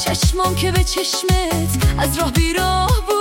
چشمام که به چشمت از راه بیراه بود.